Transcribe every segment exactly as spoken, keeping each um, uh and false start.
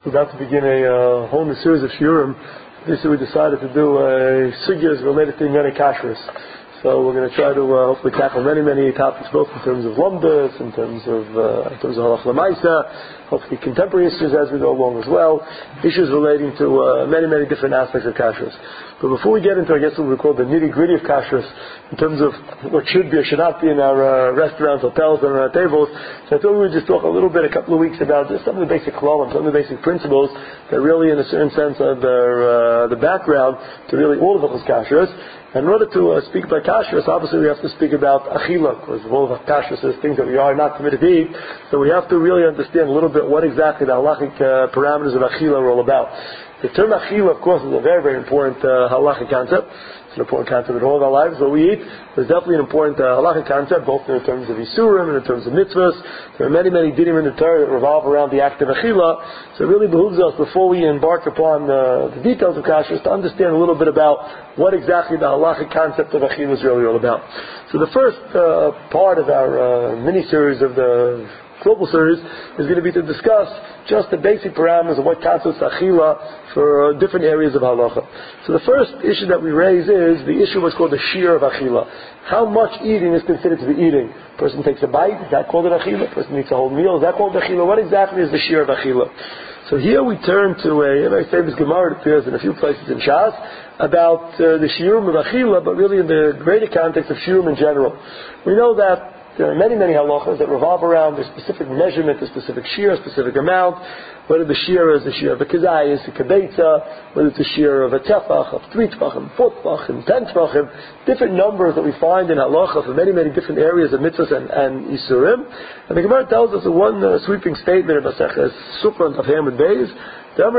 We're about to begin a uh, whole new series of shiurim. This year we decided to do a sugyas related to many kashrus. So we're going to try to uh, hopefully tackle many, many topics, both in terms of lumdus, in terms of uh, in terms of halach l'maisa, hopefully contemporary issues as we go along as well, issues relating to uh, many, many different aspects of kashrus. But before we get into, I guess what we call the nitty-gritty of kashrus, in terms of what should be or should not be in our uh, restaurants, hotels, and our tables, so I thought we would just talk a little bit, a couple of weeks about just some of the basic klalim, some of the basic principles that really, in a certain sense, are the, uh, the background to really all of the kashrus. And in order to uh, speak about kashrus, obviously we have to speak about achila, because all of kashrus is things that we are not permitted to eat. So we have to really understand a little bit what exactly the halachic uh, parameters of achila are all about. The term achila, of course, is a very, very important uh, halachic concept. It's an important concept in all of our lives. What we eat is definitely an important uh, halachic concept, both in terms of isurim and in terms of mitzvahs. There are many, many dinim in the Torah that revolve around the act of achila. So it really behooves us, before we embark upon uh, the details of kashrus, to understand a little bit about what exactly the halachic concept of achila is really all about. So the first uh, part of our uh, mini-series of the global series is going to be to discuss just the basic parameters of what constitutes achila for uh, different areas of halacha. So the first issue that we raise is the issue of what's called the shear of achila. How much eating is considered to be eating? A person takes a bite, is that called an achila? A person eats a whole meal, is that called achila? What exactly is the shear of achila? So here we turn to a, a very famous Gemara that appears in a few places in Shas about uh, the shiurim of achila, but really in the greater context of shiurim in general. We know that there are many, many halachas that revolve around a specific measurement, a specific shear, a specific amount, whether the shear is the shear of a kazayis, a kabetza, whether it's a shear of a tefach, of three tefachim, four tefachim, ten tefachim, different numbers that we find in halacha for many, many different areas of mitzvahs and, and isurim. And the Gemara tells us one uh, sweeping statement of Maseches Sukkah of Hamid Beis, where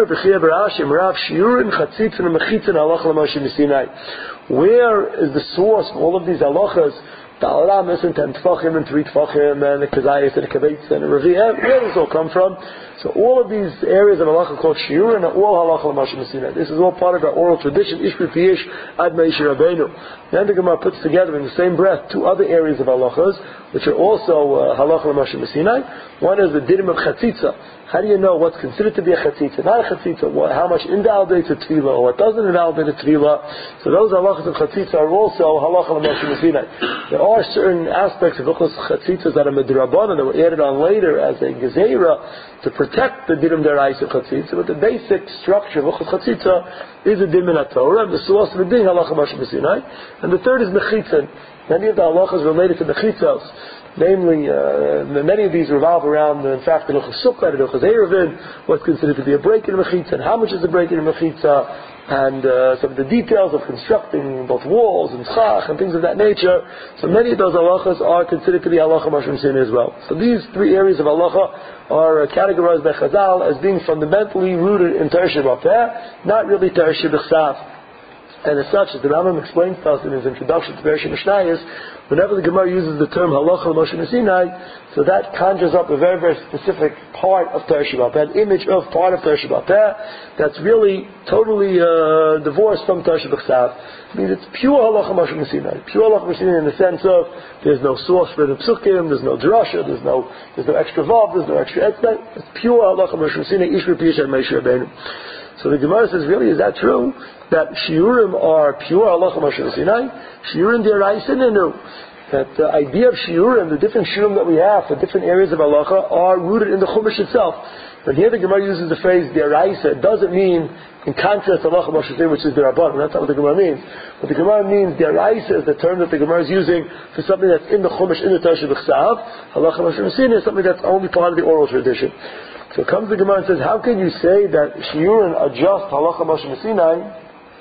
is the source of all of these halachas? The alamis and ten tefachim and three tefachim and the kazayis and the kabetz and the revi'ah, where does this all come from? So all of these areas of halacha called shiur and all halacha l'mashem Sinai. This is all part of our oral tradition, ish b'piyish ad me'ish rabbeinu. Then the Gemara puts together in the same breath two other areas of halachas, which are also uh, halacha l'mashem Sinai. One is the dinim of chatzitza. How do you know what's considered to be a chatzitza? Not a chatzitza. What, how much invalidates a tefillah or what doesn't invalidate a tefillah? So those halachas of chatzitza are also halacha l'mashem Sinai. There are certain aspects of halachas chatzitzas that are midrabanan that were added on later as a gezerah to protect the dinim deraisa of chatzitza, but the basic structure of halachas chatzitza is a din min Torah, and the source of the din halacha l'mashem Sinai. And the third is mechitzan. Many of the halachas related to mechitzos. Namely, uh, many of these revolve around, uh, in fact, the Hilchos Sukkah, the Hilchos Eruvin, what's considered to be a break in a mechitza, and how much is a break in a mechitza, and uh, some of the details of constructing both walls and schach and things of that nature. So many of those halachas are considered to be halacha mashum sin as well. So these three areas of halacha are uh, categorized by Chazal as being fundamentally rooted in Torah Sheba'al, not really Torah Shebechsav. And as such, as the Rambam explains to us in his introduction to Bereshit Mishnayos, whenever the Gemara uses the term halacha l'Moshe Sinai, so that conjures up a very, very specific part of Torah Sheba'al Peh, an image of part of Torah Sheba'al Peh that's really totally uh, divorced from Torah Shebechsav. I mean, it's pure halacha l'Moshe Sinai. Pure halacha l'Moshe Sinai in the sense of there's no source for the psukim, there's no drasha, there's no there's no extra vav, there's no extra etzbet. It's pure halacha l'Moshe Sinai, ish v'piyish ad Moshe Rabbeinu. So the Gemara says, really, is that true? That shiurim are pure halacha Moshe Sinai, shiurim deraisa nenu. That the idea of shiurim, the different shiurim that we have for different areas of halacha, are rooted in the Chumash itself. But here the Gemara uses the phrase deraisa. It doesn't mean in contrast to halacha Moshe Sinai, which is derabban. That's not what the Gemara means. But the Gemara means deraisa is the term that the Gemara is using for something that's in the Chumash, in the Torah Shebechsav. Halacha Moshe Sinai is something that's only part of the oral tradition. So comes the Gemara and says, how can you say that shiurim are just halacha Moshe Sinai?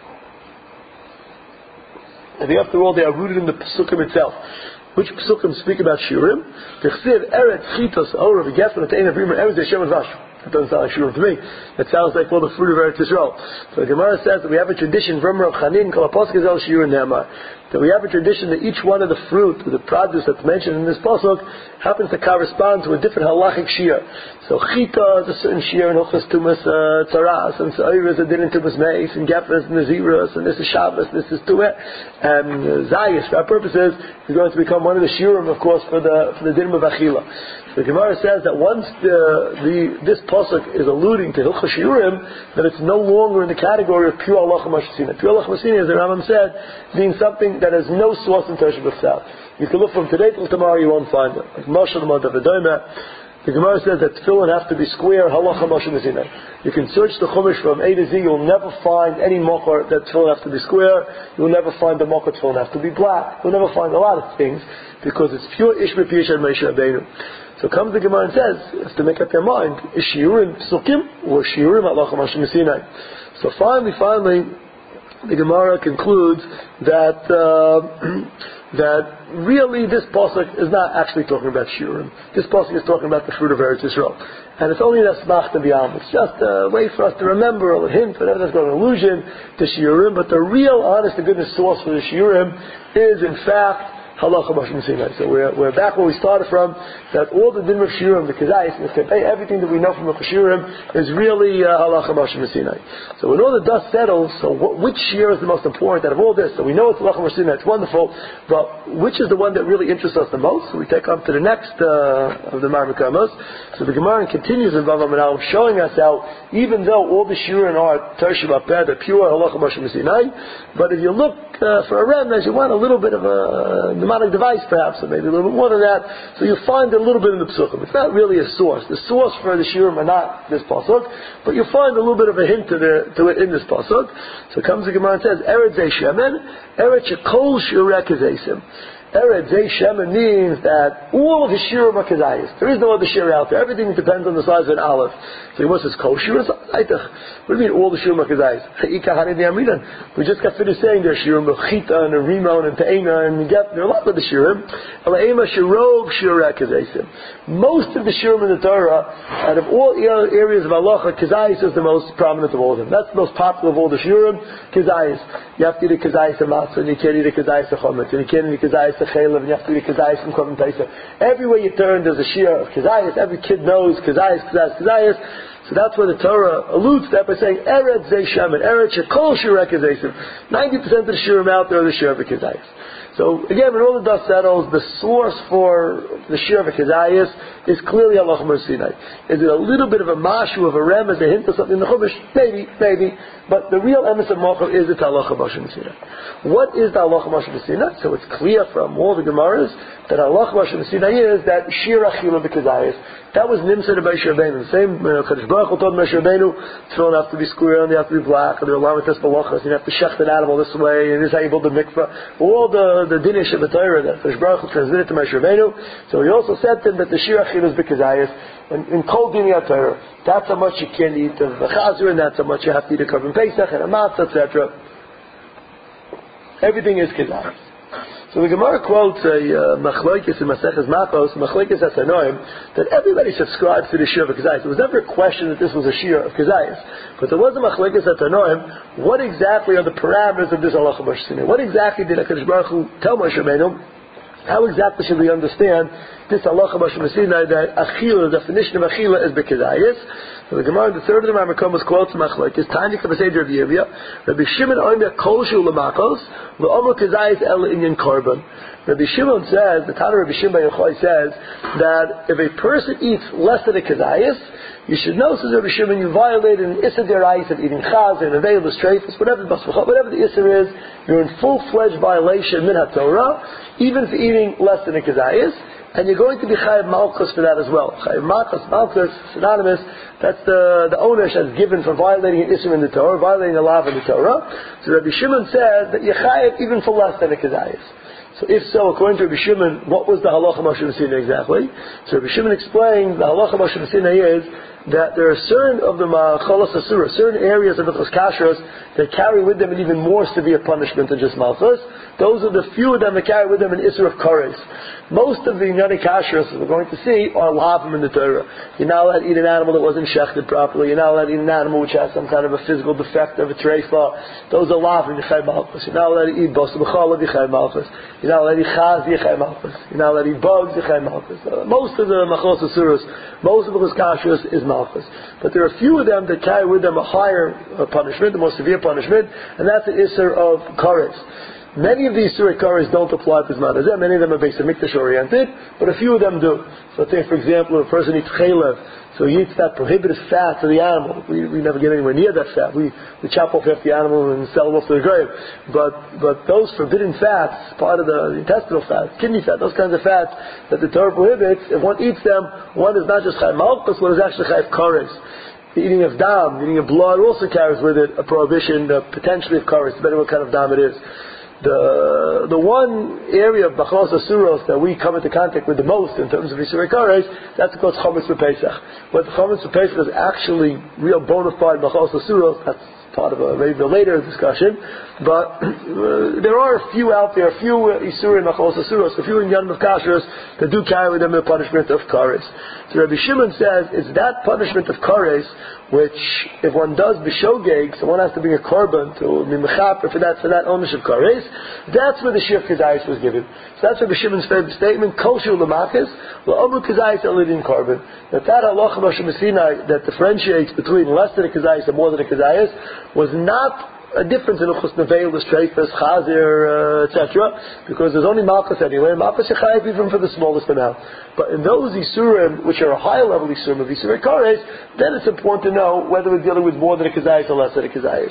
And after all, they are rooted in the Pesukim itself. Which Pesukim speak about shiurim? T'chsiv eretz chitos or v'gefen at'ein avrim eretz Hashem vash. That doesn't sound like shiurim to me. That sounds like all the fruit of Eretz Yisrael. So the Gemara says that we have a tradition from Rav Chanin called Apostle Gazel shiurim ne'amar. that we have a tradition that each one of the fruit, the produce that's mentioned in this pasuk, happens to correspond to a different halachic shiur. So chita is a certain shiur in Hilchos Tumas uh, Tzaras, and Se'ira is a din in Tumas Meis, and Gefer is Naziros, and this is Shabbos, this is Tueh, and uh, Zayis, for our purposes, is going to become one of the shiurim, of course, for the for the din of Achila. The Gemara says that once the, the this pasuk is alluding to Hilchos Shiurim, that it's no longer in the category of pure halacha mashasina. Pure halacha mashasina, as the Rambam said, means something that has no source in Tosha B'Chsav. You can look from today till tomorrow, you won't find it. Like Moshe L'mod Avadoyma, the Gemara says that tefillin have to be square, halacha Moshe Messina. You can search the Chumash from A to Z, you'll never find any mocher that tefillin have to be square, you'll never find the mocher tefillin have to be black, you'll never find a lot of things, because it's pure Ish B'Piyash and Moshe Rabbeinu. So comes the Gemara and says, you have to make up your mind, is shiurim psukim or shiurim halacha Moshe Messina? So finally, finally, the Gemara concludes that uh, that really this pasuk is not actually talking about shiurim. This pasuk is talking about the fruit of Eretz Yisrael, and it's only an asmach to biyam. It's just a way for us to remember, a hint, whatever that's got an allusion to shiurim. But the real, honest to goodness source for the shiurim is, in fact, halacha Moshe Messina. So we're, we're back where we started from, that all the din of shiurim, the kezayis, everything that we know from the shiurim is really uh, halacha Moshe Messina. So when all the dust settles, so what, which shiur is the most important out of all this? So we know it's halacha Moshe Messina, it's wonderful, but which is the one that really interests us the most? So we take on to the next uh, of the Marmuk Amos. So the Gemara continues in Vav Amanal, showing us how even though all the shiurim are Tershim Apeh, they're pure halacha Moshe Messina, but if you look uh, for a remnant, you want a little bit of a mnemonic device, perhaps, or maybe a little bit more than that. So you find a little bit in the psukim. It's not really a source. The source for the shiurim are not this pasuk, but you find a little bit of a hint to, the, to it in this pasuk. So comes the Gemara and says, Eretz Zeh Shemen, Eretz Shekol Shirek Zesim. Eretz Zeh Shemen means that all of the shiurim are kezayis. There is no other shiur out there. Everything depends on the size of an aleph. So the Gemara says, Kol Shiur is Aitach. What do you mean all the shiurim are kezayis? We just got finished saying there's shiurim of Chita and Rimon and Te'ena and Get. There are a lot of the shiurim. Most of the shiurim in the Torah, out of all areas of halacha, kezayis is the most prominent of all of them. That's the most popular of all the shiurim. Kezayis. You have to eat a kezayis of matzah, and you can't eat a kezayis of chometz, and you can't eat a kezayis of chaylev, and you have to eat a kezayis from korban taisa. Everywhere you turn, there's a shiur of kezayis. Every kid knows kezayis, kezayis, kezayis. So that's where the Torah alludes to that by saying, Eretz Zeh Shemen, Eretz Shekol Shirek Zesim. ninety percent of the shiurim out there are the shiur of the kezayis. So again, when all the dust settles, the source for the shiur of a kezayis is clearly halacha Moshe Sinai. Is it a little bit of a mashu, of a rem, as a hint of something in the Chumash? Maybe, maybe. But the real emes of mochel is it's halacha Moshe Sinai. What is the halacha Moshe Sinai? So it's clear from all the Gemaras that halacha Moshe Sinai is that shiur achila b'kezayis. That was nimsa to Moshe Rabbeinu. The same Kadosh Baruch Hu told Moshe Rabbeinu, tefillin have to be square and they have to be black, and they're allowed to test balachas, and you have to shecht an animal this way, and this is how you build the mikvah. All the the dinish of the Torah that Kadosh Baruch Hu transmitted to Moshe Rabbeinu. So he also said to him that the shiur achila is b'kezayis, and in kol dini Torah, that's how much you can eat of the chazir, and that's how much you have to eat of korban pesach and a matzah, et cetera. Everything is kezayis. So the Gemara quotes a uh, machlokes in Maseches Makos, machlokes Hasanoim, that everybody subscribes to the shiur of kezayis. There was never a question that this was a shiur of kezayis, but there was a machlokes Hasanoim. What exactly are the parameters of this halacha Moshe Sinai? What exactly did HaKadosh Baruch Hu tell Moshe Rabbeinu? How exactly should we understand this halacha Moshe Sinai that achila, the definition of achila is bekezayis? So the Gemara, the third of the Marmakom quotes machlokes Tanya Kabaseder of Yevia, Rabbi Shimon Omer Koshu Lamakos, V'Omer Kezayis El Inyan Korban. Rabbi Shimon says, the Tana Rabbi Shimon Yochai says that if a person eats less than a kezayis, you should know, says Rabbi Shimon, you violated an issa derais of eating chaz and avail the strafus, whatever the whatever the issa is, you're in full-fledged violation min haTorah, even for eating less than a kezayis. And you're going to be chayav malchus for that as well. Chayav malchus, malchus, synonymous. That's the the onesh that's given for violating an issur in the Torah, violating a law in the Torah. So Rabbi Shimon says that you're chayav even for less than a kezayis. So if so, according to Rabbi Shimon, what was the halacha Moshe Sinai exactly? So Rabbi Shimon explains the halacha Moshe Sinai is that there are certain of the Machalos Asura, certain areas of the Kashrus that carry with them an even more severe punishment than just Malchus. Those are the few of them that carry with them an Isser of Kares. Most of the Inyani Kashrus, as we're going to see, are Lavim in the Torah. You're not allowed to eat an animal that wasn't shechted properly. You're not allowed to eat an animal which has some kind of a physical defect of a treifa. Those are Lavim Yechai Malchus. You're not allowed to eat Basa B'chala Yechai Malchus. You're not allowed to eat Chaz Yechai Malchus. You're not allowed to eat bugs Yechai Malchus. Uh, most of the Machalos Asuras, most of the Kashrus is Malchus. But there are a few of them that carry with them a higher uh, punishment, a more severe punishment, and that's the Isser of Kares. Many of these Surah Kares don't apply to Zman. Many of them are based on Mikdash oriented, but a few of them do. So let's say, for example, if a person eats chaylev, so he eats that prohibited fat of the animal. We, we never get anywhere near that fat. We, we chop off half the animal and sell it off to the grave. But, but those forbidden fats, part of the intestinal fat, kidney fat, those kinds of fats that the Torah prohibits, if one eats them, one is not just Chayv Malchus, one is actually Chayv Kares. The eating of dam, the eating of blood also carries with it a prohibition, uh, potentially of kares, depending on what kind of dam it is. The the one area of Machalos Asuros that we come into contact with the most in terms of Yisurei Kares, that's called Chometz B'Pesach. What Chometz B'Pesach is actually real bona fide Machalos Asuros, that's part of a maybe a later discussion, but uh, there are a few out there, a few uh, Yisurei Machalos Asuros, a few in Yom Kashrus that do carry with them the punishment of Kares. So Rabbi Shimon says it's that punishment of Kares which, if one does b'shogeg, so one has to bring a korban to be mechaper for that, for that ownership kares, that's where the shir kazayis was given. So that's Rabbi Shimon's favorite statement, kol shir l'makis, l'omu kazayis alidin korban. That that halacha Moshe Messinai that differentiates between less than a kazayis and more than a kazayis was not a difference in Uchus Neveil, the Streifus, Chazir, uh, et cetera, because there's only Malchus anyway, and Malchus Yechayev even for the smallest amount. But in those Isurim, which are a higher level Isurim of Yisurei Kares, then it's important to know whether we're dealing with more than a Kazayis or less than a Kazayis.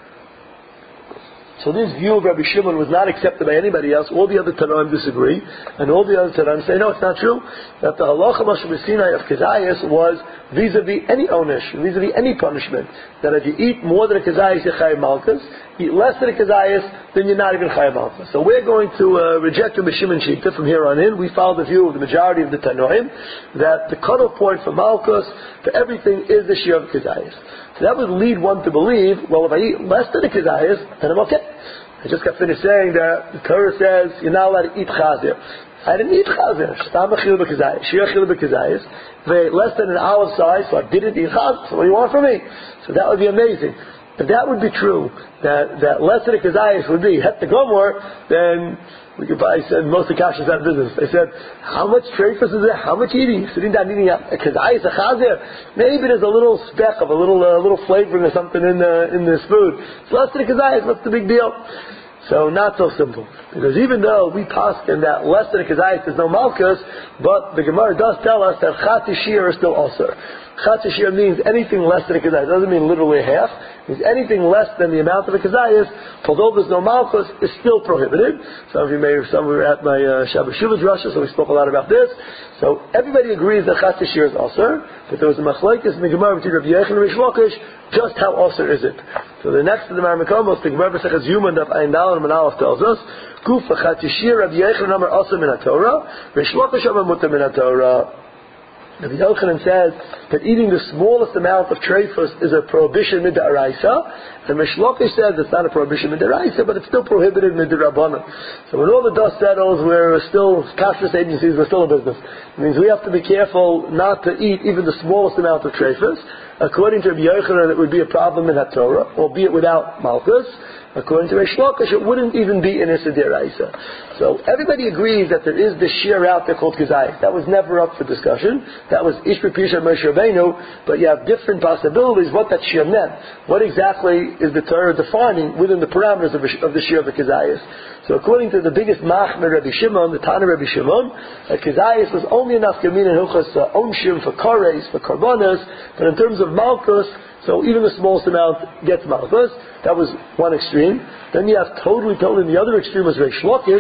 So this view of Rabbi Shimon was not accepted by anybody else. All the other Tanoim disagree, and all the other Tanoim say, no, it's not true. That the halacha Moshe Messinai of Kazayis was vis-a-vis any onish, vis-a-vis any punishment. That if you eat more than a Kazayis, you're Chayav Malchus. Eat less than a Kazayis, then you're not even Chayav Malchus. So we're going to uh, reject Rabbi Shimon Shita from here on in. We follow the view of the majority of the Tanoim that the cutoff point for Malchus, for everything, is the Shir of Kazayis. So that would lead one to believe, well, if I eat less than a kazayas, then I'm okay. I just got finished saying that the Torah says you're not allowed to eat chazir. I didn't eat chazir. Stam achil b'kazayas, shir achil b'kazayas. If I ate less than an olive size, so I didn't eat chazir. So what do you want from me? So that would be amazing. If that would be true, that, that less than a kazayas would be het the gomor, then we could probably send most of the kashas out of business. They said, how much treifus is there? How much eating? Sitting down eating a kazayis, a chazir. Maybe there's a little speck of a little uh, little flavoring or something in uh, in this food. It's less than a kazayis. What's the big deal? So not so simple. Because even though we paskin that less than a kazayis there's no malchus, but the Gemara does tell us that chati shir is still also. Chati shir means anything less than a kazayis. It doesn't mean literally half. It means anything less than the amount of a kazayis, although there's no malchus, is still prohibited. Some of you may, some were at my uh, Shabbat Shuvah Drasha, so we spoke a lot about this. So everybody agrees that chati shir is also, but there was a machlokes in the Gemara between Rabbi Yochanan and Rish Lakish, just how also is it? So the next to the Marmakomos, the Gemara B'Sechas Yuma Daf Ayin Daled and Manalef tells us, Kufa chati shir Rabbi Yochanan Amar also min haTorah, Rish Lakish Amar mutar min haTorah. Rabbi Yochanan says that eating the smallest amount of treifus is a prohibition mid'araisa, and Rish Lakish says it's not a prohibition mid'araisa, but it's still prohibited mid'rabbanan. So when all the dust settles, we're still, kashrus agencies, we're still in business. It means we have to be careful not to eat even the smallest amount of treifus. According to Rabbi Yochanan, it would be a problem in HaTorah, albeit without malchus. According to Rish Lakish, it wouldn't even be in Issa D'Oraisa. So everybody agrees that there is this shir out there called Kazayis. That was never up for discussion. That was Ish B'Pisha Moshe Rabbeinu, but you have different possibilities what that shir meant. What exactly is the Torah defining within the parameters of, of the shir of the Kazayis? So according to the biggest machmer Rabbi Shimon, the Tana Rabbi Shimon, that Kazayis was only enough Yamin and Huchas uh, Onshim for Kares, for Karbanas, but in terms of Malchus, so even the smallest amount gets Malchus. That was one extreme. Then you have totally, totally, the other extreme was Rish Lakish.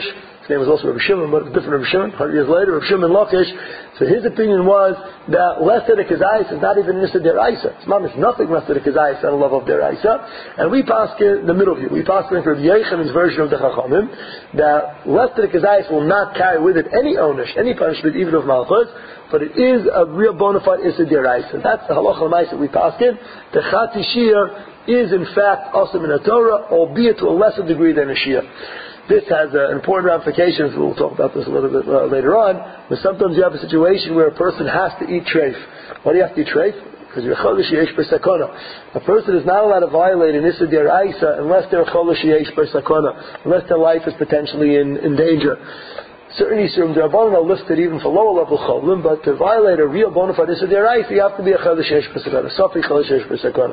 his name was also Rabbi Shimon, but a different Rabbi Shimon, one hundred years later, Rabbi Shimon Lakish. So his opinion was that less than a Kazayis is not even Nisa Deraisa. It's not nothing less than a Kazayis on the level of Deraisa. And we pass in the middle view. We pass in Rabbi Yechanan's version of the Chachamim, that less than a Kazayis will not carry with it any onish, any punishment, even of Malchus, but it is a real bona fide Issa Deraisa. That's the Halacha L'maisa that we pass in. The Chati Shir is in fact also in a Torah, albeit to a lesser degree than a Shia. This has uh, important ramifications. We'll talk about this a little bit uh, later on. But sometimes you have a situation where a person has to eat treif. Why do you have to eat treif? Because you're cholish yesh b'sakona. A person is not allowed to violate an issa deraisa unless they're cholish yesh b'sakona, unless their life is potentially in, in danger. Certain Yisurim, the Rabbanan are listed even for lower level cholim, but to violate a real bona fide issa deraisa, you have to be a cholish yesh b'sakona, sofi cholish yesh b'sakona.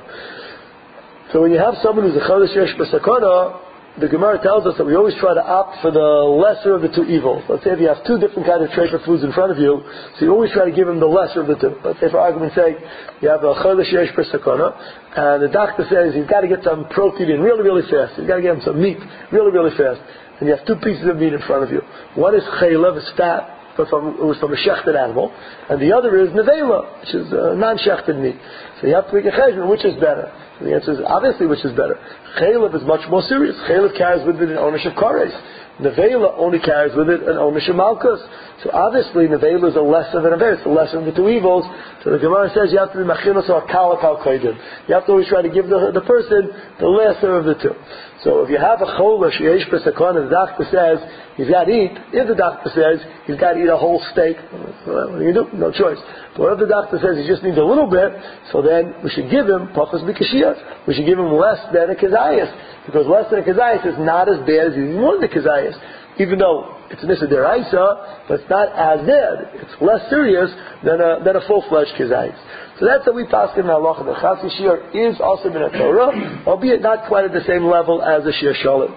So when you have someone who's a cholish yesh b'sakona, the Gemara tells us that we always try to opt for the lesser of the two evils. Let's say if you have two different kinds of treif foods in front of you, so you always try to give him the lesser of the two. Let's say for argument's sake, you have a cholish yesh per sakana, and the doctor says he's got to get some protein in really, really fast. He's got to get him some meat really, really fast. And you have two pieces of meat in front of you. One is chaylev, is fat, but from, it was from a shechted animal, and the other is nevela, which is uh, non-shechted meat. So you have to make a cheshbon, which is better? So the answer is obviously which is better. Chaylev is much more serious. Chaylev carries with it an ownership of kares. Nevela only carries with it an ownership of malchus. So obviously nevela is a lesser than a very, it's a lesser of the two evils. So the Gemara says you have to be machinos or kala kal koidim. You have to always try to give the, the person the lesser of the two. So if you have a cholish yesh b'sakon, and the doctor says he's got to eat, if the doctor says he's got to eat a whole steak, what do you do? No choice. But if the doctor says he just needs a little bit, so then we should give him pachas b'kashiyas. We should give him less than a kazayas, because less than a kazayas is not as bad as eating more than a kazayas. Even though it's an issa deraisa, but it's not as bad. It's less serious than a than a full-fledged kazayas. So that's how we pass in halacha. The chasi shir is also in a Torah, albeit not quite at the same level as a shir shalom.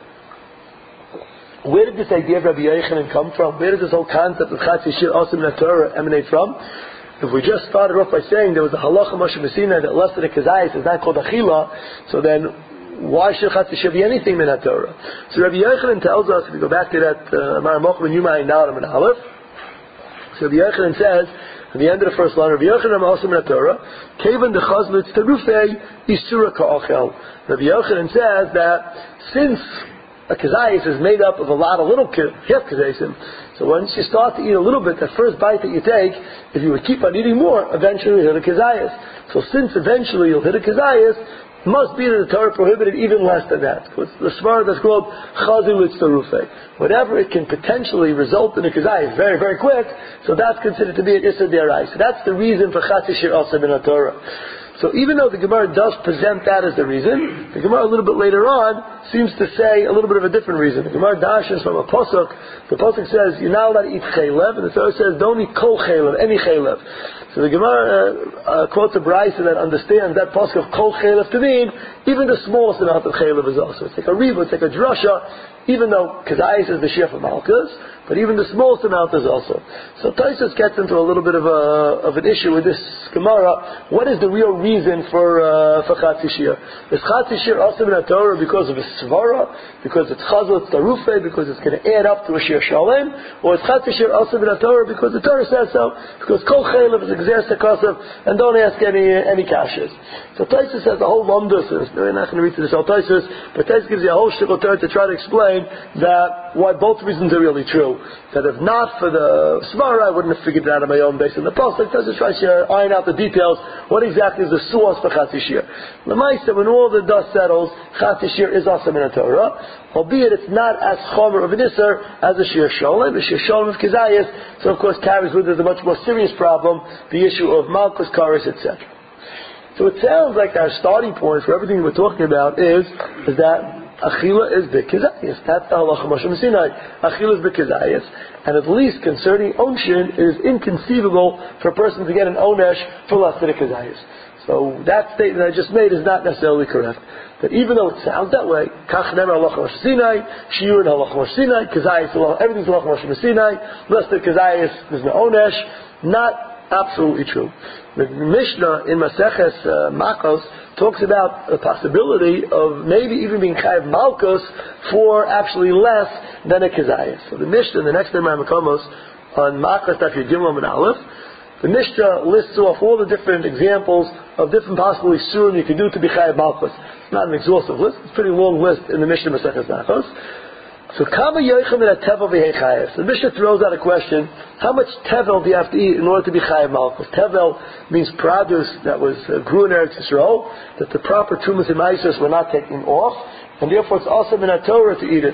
Where did this idea of Rabbi Yochanan come from? Where did this whole concept of chasi shir also in a Torah emanate from? If we just started off by saying there was a halacha Moshe Messina that less than a kazayis is not called achila, so then why should chasi shir be anything in a Torah? So Rabbi Yochanan tells us, if we go back to that Mar Mochman Yuma Ein Nalam and Aleph, so Rabbi Yochanan says, at the end of the first line, Rabbi Yochanan also in the Torah, Kevan de Chazlitz Terufei Isura Ka'achel. Rabbi Yochanan says that since a kazayis is made up of a lot of little half kazayisim, so once you start to eat a little bit, that first bite that you take, if you would keep on eating more, eventually you'll hit a kazayis. So since eventually you'll hit a kazayis, must be that the Torah prohibited even less than that. It's the svara that's called chazilitz terufei. Whatever it can potentially result in a kazayis very, very quick, so that's considered to be an issa deraisa. So that's the reason for chasi shir also in a Torah. So even though the Gemara does present that as the reason, the Gemara a little bit later on seems to say a little bit of a different reason. The Gemara dashes from a pasuk. The pasuk says you're not allowed to eat chaylev, and the Torah says don't eat kol chaylev, any chaylev. So the Gemara uh, uh, quotes a brayso that understands that pasuk of kol chaylev to mean even the smallest amount of chaylev is also. It's like a riva, it's like a drasha. Even though kazayis is the shir of malchus, but even the smallest amount is also. So Tosfos gets into a little bit of a of an issue with this Gemara. What is the real reason for uh, for Chatzi Shir? Is Chatzi Shir also in a Torah because of a svara, because it's chazot tarufe, because it's going to add up to a shir shalem, or is Chatzi Shir also in a Torah because the Torah says so? Because kol chaylev is exerced akasav, and don't ask any any kashas. So Tosfos has the whole lumdus. We're not going to read to this whole Tosfos, but Tosfos gives you a whole shtickle Torah to try to explain that why both reasons are really true. That if not for the svara, I wouldn't have figured it out on my own based on the pasuk. Tosfos tries to iron out the details. What exactly is the source for Chatzi Shir? L'maisa, when all the dust settles, Chatzi Shir is also in a Torah, albeit it's not as chomer of an isser as a shir sholem. A shir sholem of kazayis, so of course carries with it a much more serious problem, the issue of malchus, kares, et cetera. So it sounds like our starting point for everything we're talking about is is that Achila is b'kizayis. That's the halacha Moshe Sinai. Achila is b'kizayis, and at least concerning onshin, it is inconceivable for a person to get an onesh for less than a kizayis. So that statement I just made is not necessarily correct. But even though it sounds that way, kach nemer halacha Moshe Sinai, shiur and halacha Moshe Sinai, kizayis, everything's halacha Moshe Sinai. Less than kizayis, there's no onesh. Not absolutely true. The Mishnah in Maseches uh, Makos talks about the possibility of maybe even being chayav malchus for actually less than a kezayis. So the Mishnah, the next time Makomos on Makos Daf Yud Gimel and Aleph, the Mishnah lists off all the different examples of different possible isurim you can do to be chayav malchus. It's not an exhaustive list; it's a pretty long list in the Mishnah Maseches Makos. So kama yoichem in a tevel v'hei. So the Mishnah throws out a question: how much tevel do you have to eat in order to be chayav malchus? Tevel means produce that was uh, grew in Eretz Yisrael, that the proper tumas and ma'asos were not taken off, and therefore it's also in a Torah to eat it.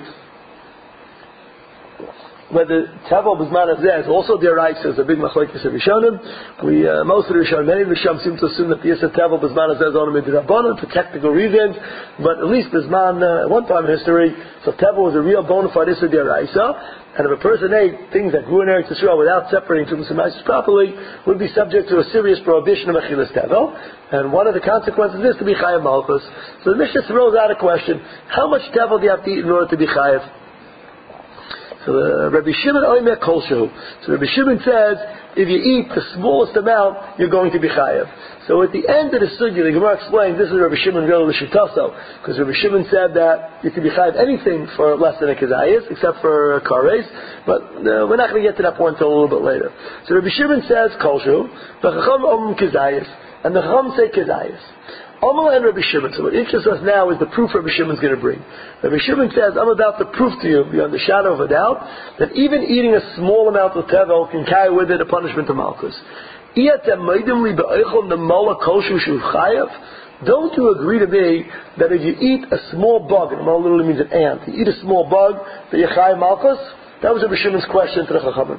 Whether tevel b'zman hazeh is also deraisa is a big machlokes of Rishonim. We uh, most of the Rishonim, many of the Rishonim seem to assume that the yisur tevel b'zman hazeh is only midrabanan for technical reasons, but at least b'zman uh, at one time in history, so tevel was a real bona fide yisur deraisa, and if a person ate things that grew in Eretz Yisrael without separating tumas and ma'asos properly, would be subject to a serious prohibition of achilas tevel, and one of the consequences is to be chayav malchus. So the Mishnah throws out a question: how much tevel do you have to eat in order to be chayav? So uh, Rabbi Shimon Oimer Kolshu. So Rabbi Shimon says, if you eat the smallest amount, you're going to be chayav. So at the end of the sugya, the Gemara explains this is Rabbi Shimon Gil L'Shitaso, because Rabbi Shimon said that you can be chayav anything for less than a kezayis, except for kares. But uh, we're not going to get to that point until a little bit later. So Rabbi Shimon says Kolshu, v'chacham om kezayis, and the chacham say kezayis. Amal and Rabbi Shimon. So what interests us now is the proof Rabbi Shimon is going to bring. Rabbi Shimon says, I'm about to prove to you, beyond the shadow of a doubt, that even eating a small amount of tevel can carry with it a punishment of malchus. Don't you agree to me that if you eat a small bug, and mal literally means an ant, you eat a small bug, that you chayav malchus? That was Rabbi Shimon's question to the Chachamim.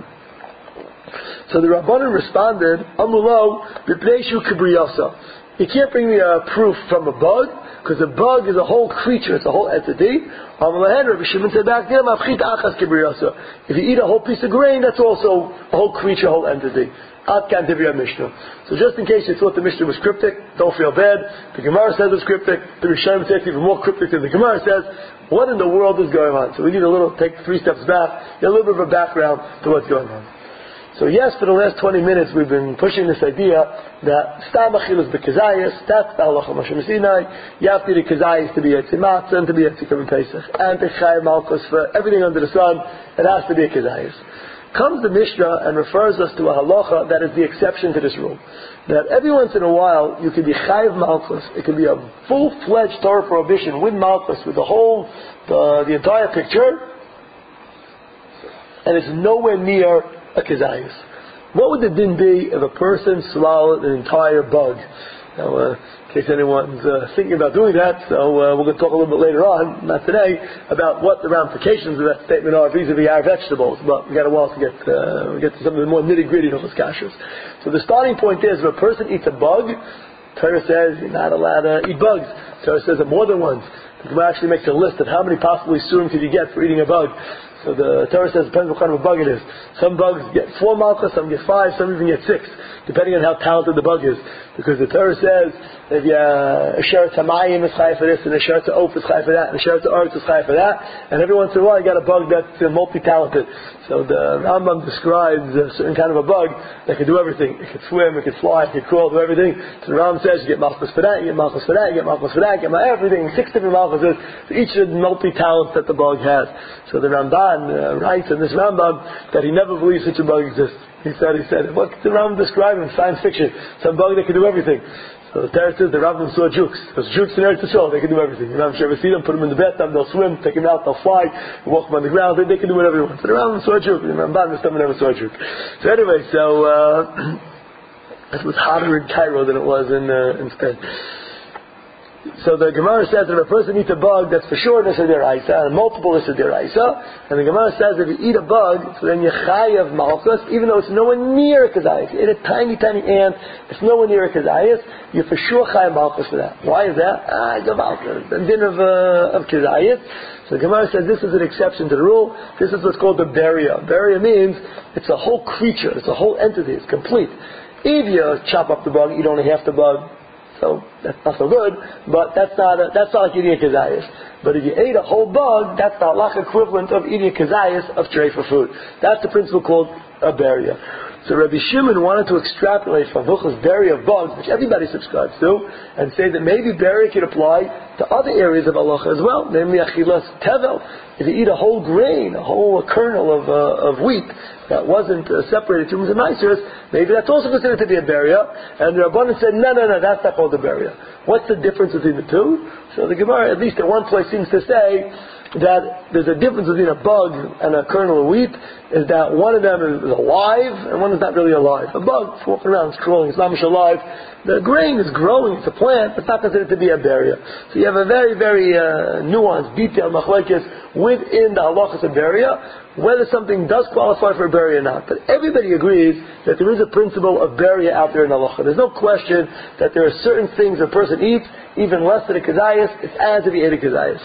So the Rabbanan responded, Amulo, b'pneishu kibriyasa. You can't bring me a proof from a bug, because a bug is a whole creature, it's a whole entity. Rabbi Shimon said back there, if you eat a whole piece of grain, that's also a whole creature, a whole entity. So just in case you thought the Mishnah was cryptic, don't feel bad. The Gemara says it's cryptic. The Rishonim says it's even more cryptic than the Gemara says. What in the world is going on? So we need a little, take three steps back, get a little bit of a background to what's going on. So yes, for the last twenty minutes we've been pushing this idea that stam achilas b'kezayis, that's the halacha Moshe Sinai. You have to eat kezayis to be a tzimatz and to be a tzikam pesach, and to chayav malchus for everything under the sun. It has to be a kezayis. Comes the Mishnah and refers us to a halacha that is the exception to this rule. That every once in a while you can be chayav malchus. It can be a full-fledged Torah prohibition with malchus, with the whole, the, the entire picture, and it's nowhere near a kezayis. What would the din be if a person swallowed an entire bug? Now, uh, in case anyone's uh, thinking about doing that, so uh, we're going to talk a little bit later on, not today, about what the ramifications of that statement are vis-a-vis our vegetables. But we got a while to get uh, get to some of the more nitty-gritty of those kashas. So the starting point is, if a person eats a bug, Torah says you're not allowed to eat bugs. Torah says that more than once. The Gemara actually makes a list of how many possibly surim could you get for eating a bug. So the Torah says it depends what kind of a bug it is. Some bugs get four malchus, some get five, some even get six, depending on how talented the bug is. Because the Torah says if you a sheret hamayim is chai for this, and a sheret ha'of is chai for that, and a sheret ha'aretz is chai for that, and every once in a while you got a bug that's uh, multi-talented. So the Rambam describes a certain kind of a bug that can do everything. It can swim, it can fly, it can crawl, do everything. So the Rambam says you get malchus for that, you get malchus for that, you get malchus for that, you get everything. Six different malchuses for each of the multi-talents that the bug has. So the Ramban uh, writes in this Rambam that he never believes such a bug exists. He said, he said, what the Rambam describe in science fiction? Some bug that can do everything. So the Torah says the Rambam saw jukes. Those jukes in Eretz Yisrael, they can do everything. The Rambam should ever see them, put them in the bathtub, they'll swim, take them out, they'll fly, walk them on the ground, they, they can do whatever they want. So the Rambam saw a juke, the Ramban never saw a juke. So anyway, so uh, it was hotter in Cairo than it was in uh, in Spain. So the Gemara says that if a person eats a bug, that's for sure Nisa Deraisa, and multiple Nisa Deraisa. And the Gemara says if you eat a bug, so then you chayav malchus, even though it's nowhere near a kezayis. You eat a tiny, tiny ant, it's nowhere near a kezayis, you're for sure chayav malchus for that. Why is that? Ah, the malchus, the din of, uh, of kezayis. So the Gemara says this is an exception to the rule. This is what's called the beria. Beria means it's a whole creature, it's a whole entity, it's complete. If you chop up the bug, eat only half the bug, so that's not so good, but that's not a, that's not like eating a kezayis. But if you ate a whole bug, that's the halach equivalent of eating a kezayis of tray for food. That's the principle called a beria. So Rabbi Shimon wanted to extrapolate from Hilchos Beria of bugs, which everybody subscribes to, and say that maybe Beria could apply to other areas of halacha as well, namely Achilas Tevel. If you eat a whole grain, a whole kernel of, uh, of wheat that wasn't uh, separated to the Maisers, maybe that's also considered to be a Beria. And the Rabbanan said, no, no, no, that's not called a Beria. What's the difference between the two? So the Gemara, at least in one place, seems to say that there's a difference between a bug and a kernel of wheat, is that one of them is alive and one is not really alive. A bug, it's walking around, it's crawling, it's not much alive. The grain is growing, it's a plant, it's not considered to be a beria. So you have a very, very uh, nuanced, detailed machlekes within the halachas of beria, whether something does qualify for a beria or not. But everybody agrees that there is a principle of beria out there in halacha. There's no question that there are certain things a person eats, even less than a kezayis, it's as if he ate a kezayis.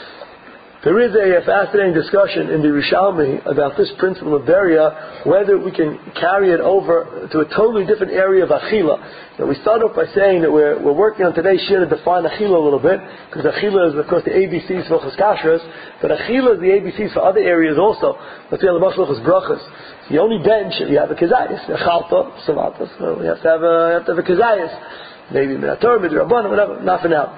There is a, a fascinating discussion in the Rishalmi about this principle of beria, whether we can carry it over to a totally different area of achila. Now we start off by saying that we're, we're working on today's shir to define achila a little bit, because achila is of course the A B Cs for cheskashras, but achila is the A B Cs for other areas also. Let's say the mashlochas brachas. So you only bench if you have a kezayis, a chalta, salata. So you have to have a, you have to have a kezayis, maybe minator, midrabban, whatever. Not for now.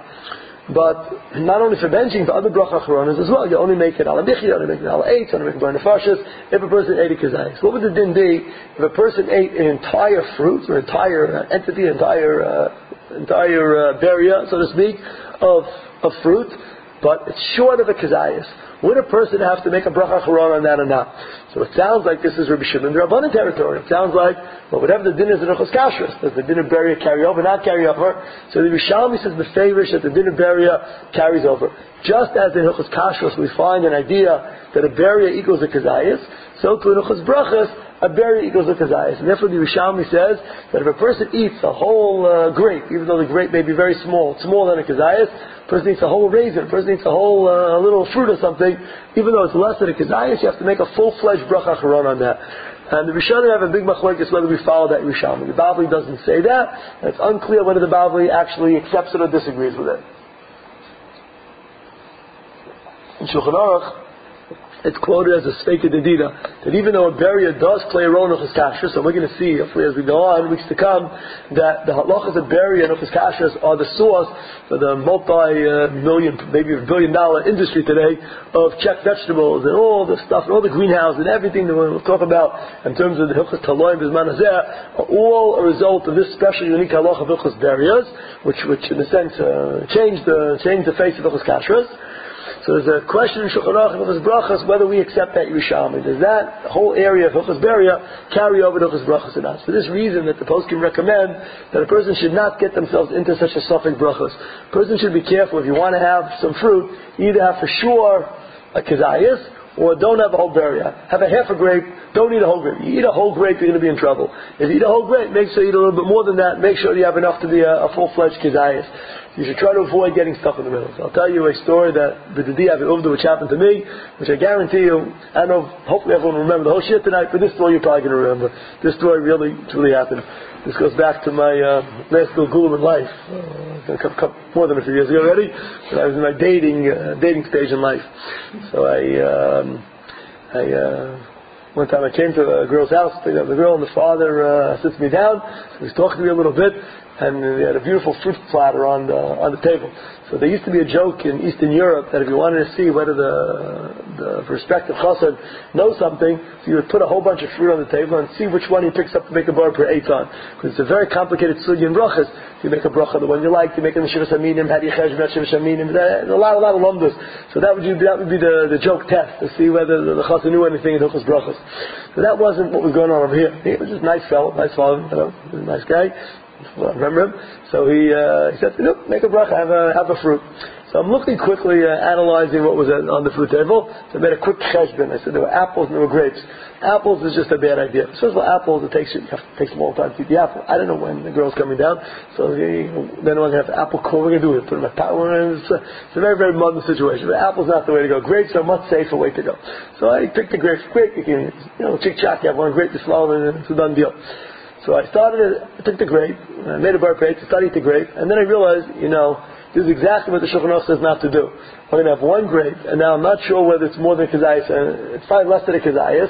But not only for benching, but other bracha achronas as well. You only make it ala bichi, you only make it ala eight, you only make it bar nefashis, if a person ate a kezayis. What would the din be if a person ate an entire fruit, or entire uh, entity, entire uh, entire uh, beria, so to speak, of, of fruit, but it's short of a kezayis? Would a person have to make a bracha achron on that or not? So it sounds like this is Rabbi Shimon Rabbanan territory. It sounds like, well, whatever the din is in Hilchos Kashrus, does the din of beria carry over, not carry over? So the Rishalmi says the favorish that the din of beria carries over. Just as in Hilchos Kashrus we find an idea that a beria equals a kezayis, so to in Hilchos Brachas, a beria equals a kezayis. And therefore the Rishalmi says that if a person eats a whole uh, grape, even though the grape may be very small, smaller than a kezayis, a person eats a whole raisin, a person eats a whole uh, little fruit or something, even though it's less than a kezayis, you have to make a full-fledged bracha acharon on that. And the Rishonim have a big machlokes whether we follow that Rishalmi. The Bavli doesn't say that, and it's unclear whether the Bavli actually accepts it or disagrees with it. In Shulchan Aruch, it's quoted as a Sveika Dedida, that even though a beria does play a role in Hilchos Kashrus, and we're going to see, hopefully as we go on, weeks to come, that the halachas of beria and Hilchos Kashrus are the source for the multi-million, uh, maybe a billion dollar industry today of checked vegetables and all the stuff, and all the greenhouse and everything that we'll talk about in terms of the Hilchos Taloim Bizman Hazeh, are all a result of this special unique halacha of Hilchos Berias, which, which in a sense uh, changed, the, changed the face of Hilchos Kashrus. So there's a question in Shulchan Aruch and Hilchos Brachas whether we accept that Yerushalmi. Does that whole area of Hilchos Beria carry over to Hilchos Brachas or not? For this reason that the post can recommend that a person should not get themselves into such a suffix brachas. A person should be careful if you want to have some fruit, either have for sure a kezayis, or don't have a whole beria. Have a half a grape, don't eat a whole grape. You eat a whole grape, you're going to be in trouble. If you eat a whole grape, make sure you eat a little bit more than that. Make sure you have enough to be a, a full-fledged kezayis. You should try to avoid getting stuck in the middle. So I'll tell you a story that B'didi Avi which happened to me, which I guarantee you, I don't know, hopefully everyone will remember the whole shit tonight, but this story you're probably going to remember. This story really, truly happened. This goes back to my uh, last little gulum in life, uh, a couple, couple, more than a few years ago already, when I was in my dating uh, dating stage in life. So I, um, I uh, one time I came to a girl's house, picked up the girl, and the father uh, sits me down. So he's talking to me a little bit, and they had a beautiful fruit platter on the on the table. So there used to be a joke in Eastern Europe that if you wanted to see whether the the prospective chassid knows something, so you would put a whole bunch of fruit on the table and see which one he picks up to make a bar per eitan. Because it's a very complicated sugya in brachas. You make a bracha the one you like, you make it in shivas aminim, had yichesh v'et shivas aminim, there's a lot, a lot of lumdas. So that would be that would be the, the joke test to see whether the, the chassid knew anything in hilchos brachas. So that wasn't what was going on over here. He was just a nice fellow, nice fellow, you know, he was a nice guy. I remember him. So he uh, he said, "Look, make a bracha, have a have a fruit." So I'm looking quickly, uh, analyzing what was on the fruit table. So I made a quick cheshbon. I said there were apples and there were grapes. Apples is just a bad idea. First of all, apples, it takes you, it takes a long time to eat the apple. I don't know when the girl's coming down. So he, then I'm going to have the apple core. We're going to do it. Put it in my power. And it's, a, it's a very, very modern situation. But apple's not the way to go. Grapes are a much safer way to go. So I picked the grapes quick. You can, you know, chick-chack, you have one grape to swallow and it's a done deal. So I started, I took the grape, I made a bar plate, studied the grape, and then I realized, you know, this is exactly what the Shulchan Aruch says not to do. I'm going to have one grape, and now I'm not sure whether it's more than a kezayis, and it's probably less than a kezayis,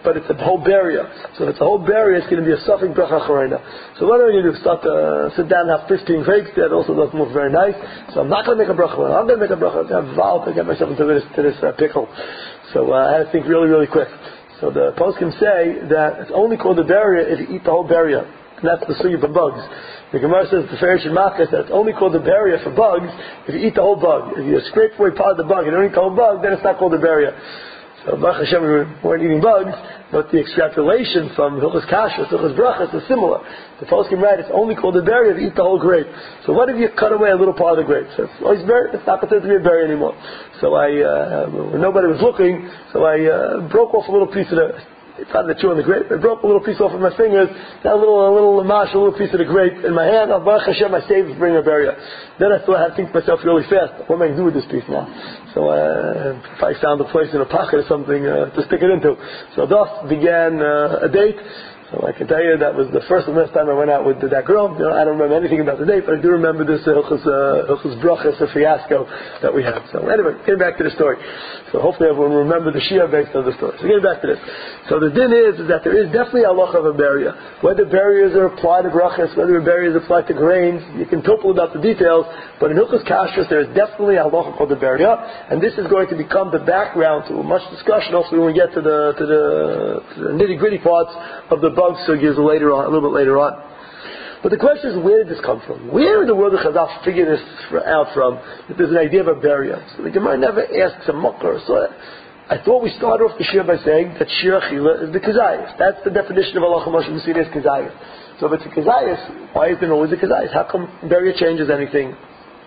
but it's a whole barrier. So if it's a whole barrier, it's going to be a suffix bracha acharona. So what are we going to do? Start to sit down and have fifteen grapes? That also doesn't look very nice. So I'm not going to make a bracha. I'm going to make a bracha. I have vow to get myself into this, to this uh, pickle. So uh, I had to think really, really quick. So the poskim say that it's only called a barrier if you eat the whole barrier. And that's the suya for bugs. The Gemara says the Farish and Makkah that it's only called a barrier for bugs if you eat the whole bug. If you scrape away part of the bug and don't eat the whole bug, then it's not called a barrier. So Baruch Hashem, we weren't eating bugs, but the extrapolation from Hilchos Kashrus, Hilchos Brachas is similar. The poskim write it's only called a barrier if you eat the whole grape. So what if you cut away a little part of the grape? So it's always berry, it's not considered to be a berry anymore. So I, uh, when nobody was looking, so I uh, broke off a little piece of the. It's not the chew on the grape. I broke a little piece off of my fingers, got a little, a little mash, a little piece of the grape in my hand. Baruch Hashem, I saved to bring a barrier. Then I thought I had to think to myself really fast. What am I going to do with this piece now? So uh, if I found a place in a pocket or something uh, to stick it into. So thus began uh, a date. So I can tell you that was the first and last time I went out with that girl. You know, I don't remember anything about the date, but I do remember this Hilchos uh, Hilchos Brachas fiasco that we had. So anyway, getting back to the story. So hopefully everyone will remember the Shia based on the story. So getting back to this. So the din is, is that there is definitely a halacha of a barrier. Whether barriers are applied to brachas, whether barriers are applied to grains, you can talk about the details, but in Hilchos Kashrus there is definitely a halacha called the barrier, and this is going to become the background to much discussion also when we get to the, to the, to the nitty-gritty parts of the bug sugyas later on, a little bit later on. But the question is, where did this come from? Where in the world did Chazal figure this out from, that there's an idea of a barrier? So the Gemara never asks a mucker. So I thought we started off the shir by saying that shir achila is the kazayas. That's the definition of halacha moshe b'sina is kazayas. So if it's a kazayas, why is there always a kazayas? How come barrier changes anything?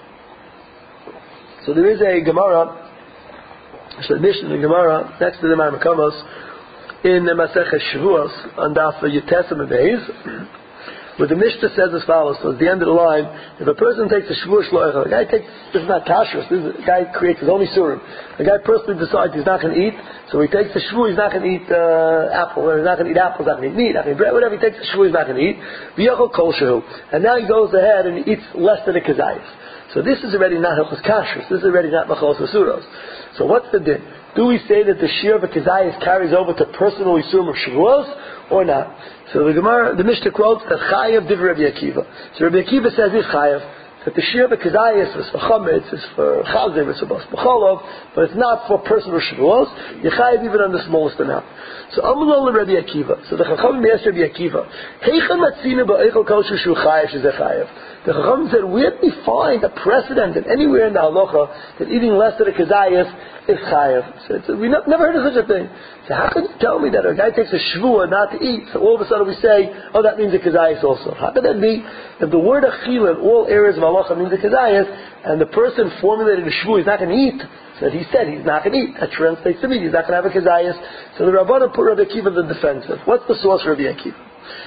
So there is a Gemara, a mission in Gemara next to the Ma'amakamas, in the Masechet Shavuos on Daf Yitesim Beis, where the Mishnah says as follows. So at the end of the line, if a person takes a Shavuos Shloicha, a guy takes, this is not kashrus, this is, a guy creates his own isurim. A guy personally decides he's not going to eat, so he takes the Shavuos, he's not going to eat uh, apple, or he's not going to eat apples, not going to eat meat, not going to eat bread, whatever, he takes the Shavuos, he's not going to eat. V'yachol kol shehu. And now he goes ahead and he eats less than a kazayis. So this is already not Hilchos Kashrus, this is already not Machos Asuros. So what's the din? Do we say that the shir of a kazayis carries over to personal isurim of Shavuos, or not? So the Gemara, the Mishnah quotes that Chayav div Rabbi Akiva. So Rabbi Akiva says this Chayav, that the shir of a kazayis is for chametz, is for chazer, it's for b'cholov, but it's not for personal Shavuos. You Chayav even on the smallest amount. So Amulol Rabbi Akiva. So the Chachamim asked Rabbi Akiva, Heicha matzina ba'eichel kol shu chayav shezeh chayav. The Chachamim said, where did we find a precedent in anywhere in the halacha that eating less than a kazayis is chayav? So it's, we not, never heard of such a thing. So how can you tell me that a guy takes a shvuah not to eat, so all of a sudden we say, oh, that means a kazayis also? How could that be? If the word achila in all areas of halacha means a kazayis, and the person formulated a shvuah is not going to eat, so he said he's not going to eat. That translates to me he's not going to have a kazayis. So the Rabbanah put Rabbi Akiva in the defensive. What's the source for Rabbi Akiva?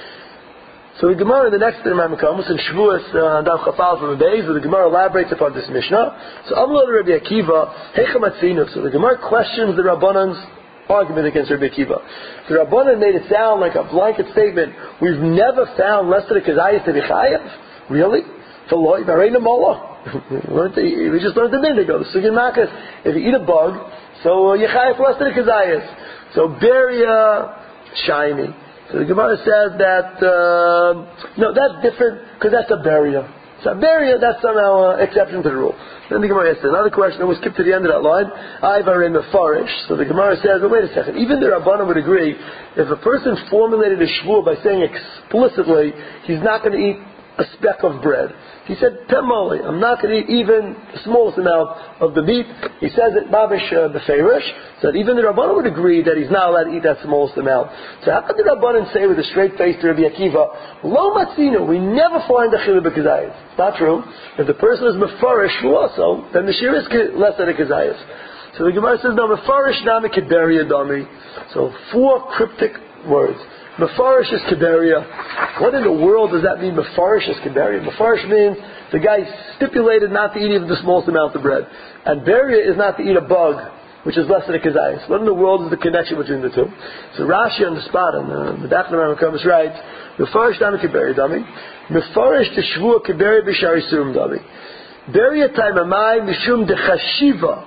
So the Gemara in the next Imam Kamus in Shavuos Daf Chafal from the Beis, where the Gemara elaborates upon this Mishnah. So Amlo to Rabbi Akiva, Heicha Matzinu. So the Gemara questions the Rabbanan's argument against Rabbi Akiva. The Rabbanan made it sound like a blanket statement. We've never found less than a kazayis to be chayav. Really? For loy bareina mola. We just learned a minute ago. The Sugin Makas. If you eat a bug, so you chayav less than a kazayis. So beria shiny. So the Gemara says that, uh, no, that's different, because that's a barrier. So a barrier, that's somehow an uh, exception to the rule. Then the Gemara asks another question, and we skip to the end of that line. Ivar in the Farish. So the Gemara says, but wait a second, even the Rabbanan would agree, if a person formulated a shvuah by saying explicitly, he's not going to eat a speck of bread. He said, Temoli, I'm not going to eat even the smallest amount of the meat. He says it, Babish uh, Beferish, so that even the Rabbanan would agree that he's not allowed to eat that smallest amount. So how could the Rabbanan say with a straight face to Rabbi Akiva, Lo Matzino, we never find the Chilul B'Kazayis? It's not true. If the person is Mefarish also, then the shir is less than a Kazayis. So the Gemara says, no, Mefarish Nami Kiberi Adami. So four cryptic words. Mefarish is Kiberia. What in the world does that mean, Mefarish is Kiberia? Mefarish means the guy stipulated not to eat even the smallest amount of bread. And Beria is not to eat a bug, which is less than a kazayis. What in the world is the connection between the two? So Rashi on the spot, on the, the back of the Rambam writes, Mefarish Dami Kiberia Dami. Mefarish the Shvuah Kiberia B'Shari Surim Dami. Beria Taimamai Mishum de Chashiva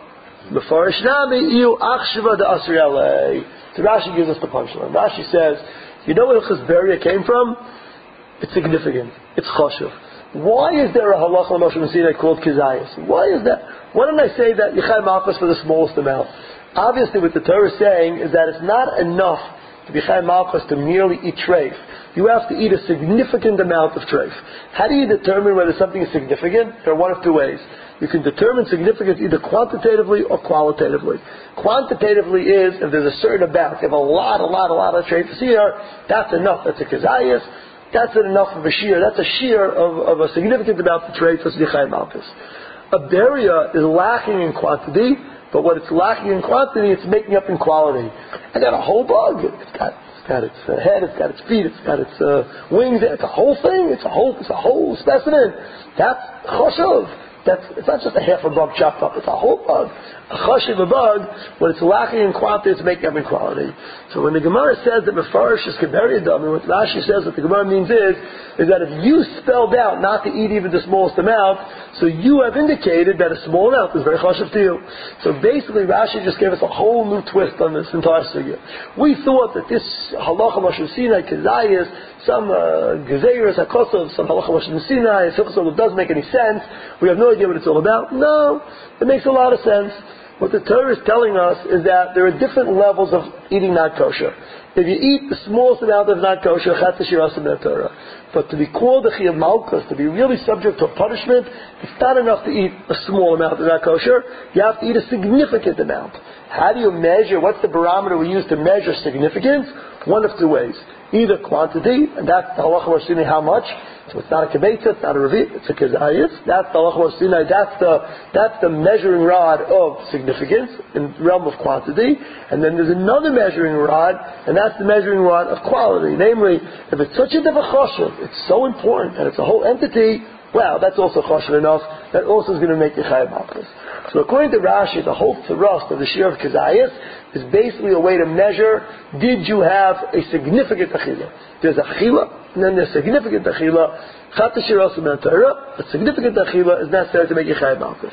Mefarish nami iu achshiva de asri alei. So Rashi gives us the punchline. Rashi says, you know where Chizberia came from? It's significant. It's choshev. Why is there a halacha Moshe Messina called kizayis? Why is that? Why don't I say that Yechai Malchus for the smallest amount? Obviously, what the Torah is saying is that it's not enough to be Yechai Malchus to merely eat treif. You have to eat a significant amount of treif. How do you determine whether something is significant? There are one of two ways. You can determine significance either quantitatively or qualitatively. Quantitatively is if there's a certain amount. If you have a lot, a lot, a lot of treif here, that's enough. That's a kizayis. That's enough of a shear. That's a shear of, of a significant amount of treif for Yechai Malchus. A beria is lacking in quantity, but what it's lacking in quantity, it's making up in quality. I got a whole bug. It's got, it's got its uh, head, it's got its feet, it's got its uh, wings. It's a whole thing. It's a whole, it's a whole specimen. That's choshev. That's, it's not just a half a bug chopped up. It's a whole bug. A choshev a bug, when it's lacking in quantity, it's making up in quality. So when the Gemara says that mefarish is kiberi adam, and what Rashi says, what the Gemara means is, is that if you spelled out not to eat even the smallest amount, so you have indicated that a small amount is very choshev to you. So basically, Rashi just gave us a whole new twist on this entire sugya. We thought that this halacha Moshe Sinai kizayis, some gezeiros uh, hakosov, some halacha Moshe Sinai, so it doesn't make any sense. We have no idea what it's all about. No, it makes a lot of sense. What the Torah is telling us is that there are different levels of eating not kosher. If you eat the smallest amount of not kosher, chat shirasim Torah. But to be called a chiyuv malchus, to be really subject to a punishment, it's not enough to eat a small amount of not kosher. You have to eat a significant amount. How do you measure? What's the barometer we use to measure significance? One of two ways. Either quantity, and that's the halacha Moshe Sinai, how much. So it's not a kibetza, it's not a revit, it's a kizayis. That's the halacha Moshe Sinai, that's the, that's the measuring rod of significance in the realm of quantity. And then there's another measuring rod, and that's the measuring rod of quality. Namely, if it's such a different choshev, it's so important, and it's a whole entity, well, that's also choshev enough, that also is going to make you Yechai Malchus. So according to Rashi, the whole thrust of the shear of kizayis is basically a way to measure, did you have a significant achila? There's achila, and then there's significant achila. Chat shirasim Torah, a significant achila is necessary to make Yechai Malchus.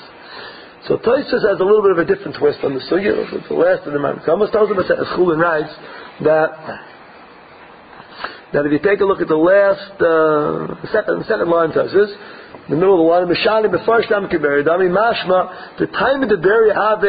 So Tosfos has a little bit of a different twist on the sugya. The last of the Maimonides almost tells us that Chulin writes that that if you take a look at the last uh, second second line Tosfos, in the middle of the line, Mishani b'farsh dam kiberi dami mashma, the time of the beri have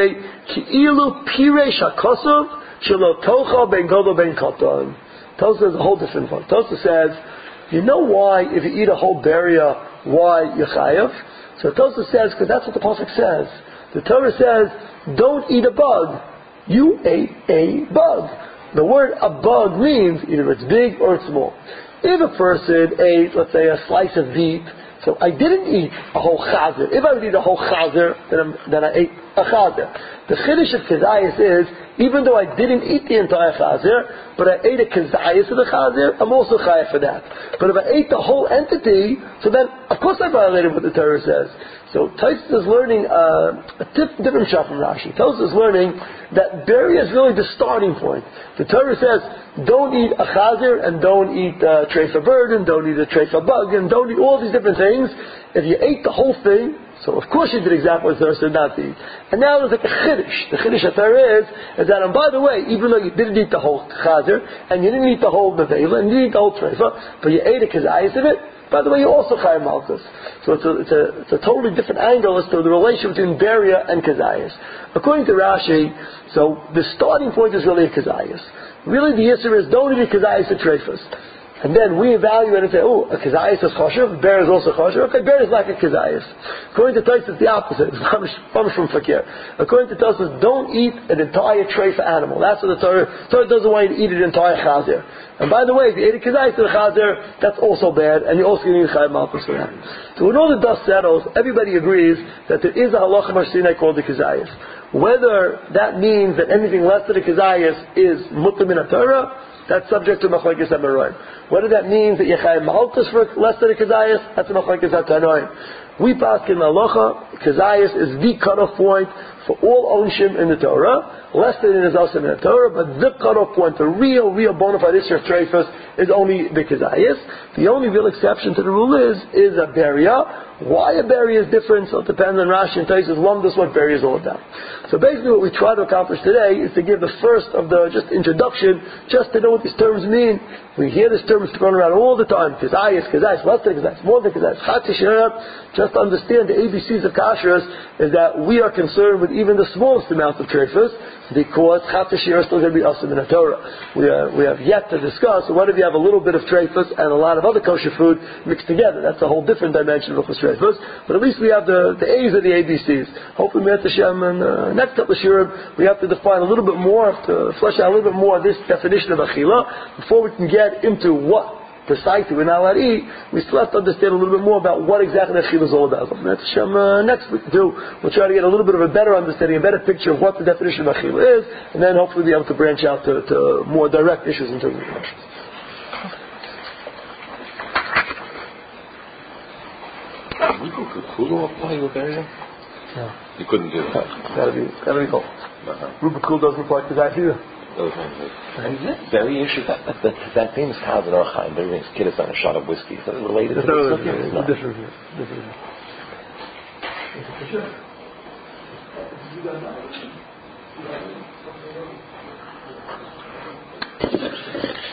ki'ilu piresh hakosov shelo tocha ben godol ben katan. Tosfos has a whole different one. Tosfos says, you know why if you eat a whole beria, why you're chayav? So Tosfos says, because that's what the pasuk says. The Torah says, don't eat a bug. You ate a bug. The word a bug means either it's big or it's small. If a person ate, let's say, a slice of beef, so I didn't eat a whole chazer. If I would eat a whole chazer, then, I'm, then I ate a chazer. The chiddush of kizayis is, even though I didn't eat the entire chazer, but I ate a kizayis of the chazer, I'm also chayav for that. But if I ate the whole entity, so then, of course I violated what the Torah says. So Tosfos is learning uh, a tip, different shot from Rashi. Tosfos is learning that beria is really the starting point. The Torah says, don't eat a chazer, and don't eat a treifa bird, and don't eat a treifa bug, and don't eat all these different things. If you ate the whole thing, so of course you did exactly what the Torah said not to eat. And now there's like a chiddush. The chiddush of Torah is, is that, and by the way, even though you didn't eat the whole chazer, and you didn't eat the whole nevela, and you didn't eat the whole treifa, but you ate a kizayis of it, by the way, you also Chayim Malchus. So it's a, it's, a, it's a totally different angle as to the relation between beria and kizayis. According to Rashi, so the starting point is really a kizayis. Really the issue is, don't eat a kizayis of treifas. And then we evaluate and say, oh, a kizayis is choshev, bear is also choshev. Okay, bear is like a kizayis. According to Tosfos, it's the opposite. It's mamish from fakir. According to Tosfos, don't eat an entire treifa animal. That's what the Torah, Torah doesn't want you to eat an entire chazer. And by the way, if you ate a kizayis of the chazer, that's also bad, and you're also going to need Chayim Malchus for that. So when all the dust settles, everybody agrees that there is a halacha Moshe Sinai called the kizayis. Whether that means that anything less than a kizayis is mutter min Torah, that's subject to machlokes haMaroim. Whether that means that Yechai Malchus for less than a kizayis, that's a machlokes haTanoim. We pass in halacha, kizayis is the cutoff point for all onshim in the Torah. Less than it is also in the Torah, but the cutoff point, the real, real bona fide issue of treifas, is only the kizayis. The only real exception to the rule is is a beria, Why a berry is different, so it depends on Rashi and Taisus Lumdus what berry is all about. So basically what we try to accomplish today is to give the first of the just introduction, just to know what these terms mean. We hear these terms thrown around all the time. Kizayis, kizayis, what's the kizayis? More than kizayis. Just to understand the A B Cs of kashrus is that we are concerned with even the smallest amount of treifus, because Chatashir is still going to be asim in the Torah. We, uh, we have yet to discuss, so what if you have a little bit of treifus and a lot of other kosher food mixed together? That's a whole different dimension of treifus. But at least we have the, the A's of the A B Cs. Hopefully, Me'at Hashem, and uh, next couple of shirim, we have to define a little bit more, to flesh out a little bit more this definition of achila, before we can get into what precisely we're not allowed to eat. We still have to understand a little bit more about what exactly achila is all about. So, Me'at Hashem, uh, next week do, we'll try to get a little bit of a better understanding, a better picture of what the definition of achila is, and then hopefully be able to branch out to, to more direct issues in terms of questions. Rubikul apply with area? No. You couldn't do that. It's gotta be, it's gotta be cold. Uh-huh. Rubikul doesn't apply to that either. And is that very interesting? That, that, that, that famous Taz in Archaim, very famous kid is on a shot of whiskey. Is that related it's to not this? It's No. different. Different. Different.